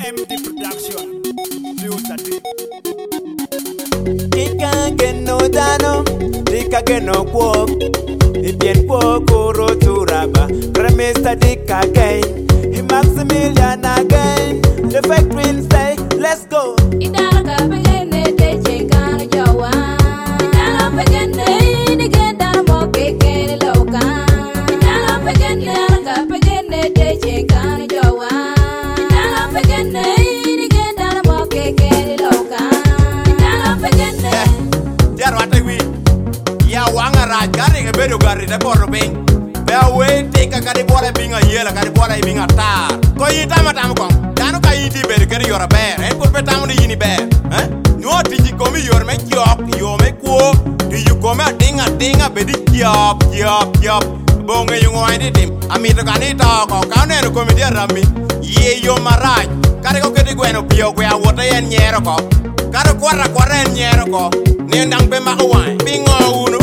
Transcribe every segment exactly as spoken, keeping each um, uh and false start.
M D Production. Beauty. Ika geno dano, ika geno kwok. Ibien kwok uro turaba. Remista dika again. He Maximilian again. The fake twins say, let's go. Idara pegene te chekana jawa. Idara pegene ni genda mo keke loka. Idara pegene idara pegene te chekana jawa. Idara pegene ni genda mo keke loka. Idara pegene. Jaro atewi. Ya wanga raj gari ke bedo gari de porro ping. Be we tika kadi bora binga yela kadi bora binga tar. Ko yita matam ko. Dano ka yiti bedo kadi yora bear. En ko petam ni yini bear. Eh? Nyo tiji komi yor me kyok, yo me kuo. Do you come a dinga dinga bedi kyop kyop kyop. Bonge yung wine dim. Amito kanita ko kaune no komi dia rami. Ye yo maraj. Kare ko kedi gweno pio kwe a wota yen nyero ko. Kare kwara kwara yen nyero ko. Ni ndang pe ma wine. Bingo unu.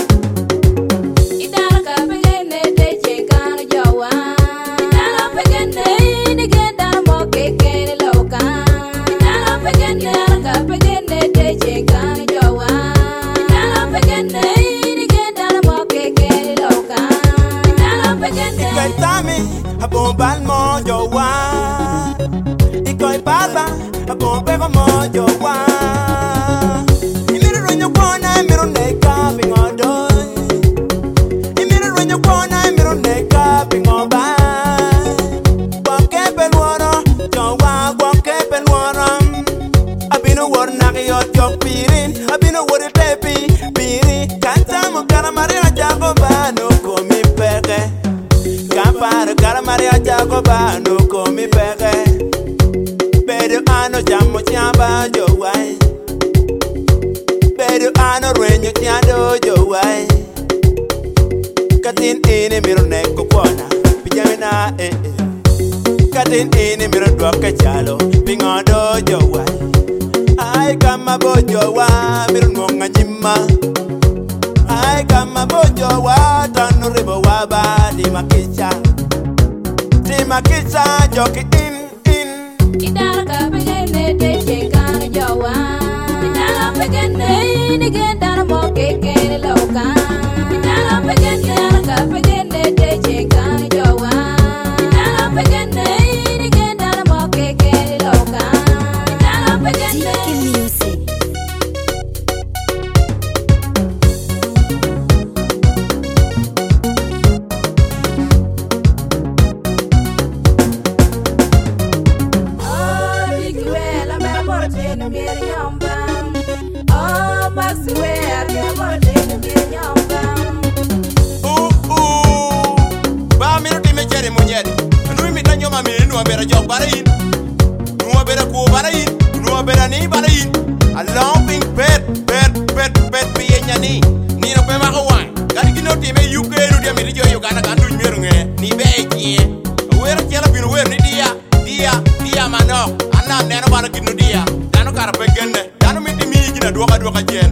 Idara pegene te chekana jawa. Idara pegene ni genda mo keke loka. Idara pegene idara pegene te chekana jawa. Idara pegene ni genda mo keke loka. Idara pegene. Ikoi tami, abon bal mo yo wa. Ikoi baba, abon pego mo yo wa. Imiru runyo kwana, imiru neka bingodo. Imiru runyo kwana, imiru neka bingoba. Wake peluoro, yo wa, wake peluoro. Abino wor naki yot yok pirin, abino wor tepi piri. Kanta mo karamari jago ba no komi peke. Kampar karamari jago ba no komi peke. Bedu ano jamo chamba jo wai. Bedu ano renyo tiando jo wai. Katin ini miro neko kona, pijamina eh eh. Katin ini miro dua kachalo, pingodo jo wai. Ay kama bojo wa miro ngonga jima. Ay kama bojo wa tanu ribo wa ba di makicha. Di makicha joki in in. Idara pegene te chekana jawa. Idara pegene ni genda mo keke loka. Idara pegene idara pegene te chekana jawa. Idara pegene ni genda mo keke loka. Idara pegene. Oh, Miguel, I'm a morten of your young bam. Oh, Maxwell, I'm a morten of your young bam. Ooh ooh. Ba mi no time chere mo nyeri. Nu mi tanyo ma mi nu abera jok bara yin. Nu abera ko bara yin. Nu abera ni bara yin. A long ping pet pet pet pet bi yenyani. Ni no pe ma ko wan. Gani kino time U K nu dia mi jo Uganda kan tu nyeru nge. Ni be tie. Wer kela bi no wer ni dia. Dia dia mano. Ana neno bara kinu dia. Dano kara pegende. Dano mi timi gina duoka duoka jen.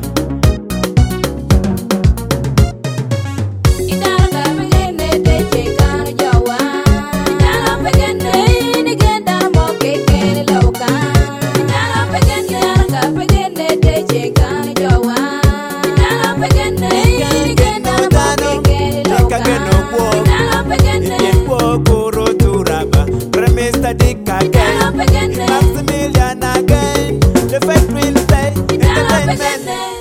Idara pegene te chekana jawa. Idara pegene ni genda mo keke loka. Idara pegene idara pegene te chekana jawa. Idara pegene ni genda mo keke loka. Idara pegene. Ibien kwok uro turaba. Remista dika Idara again. pegene. Maximilian again. The fake twins say, Idara entertainment. pegene.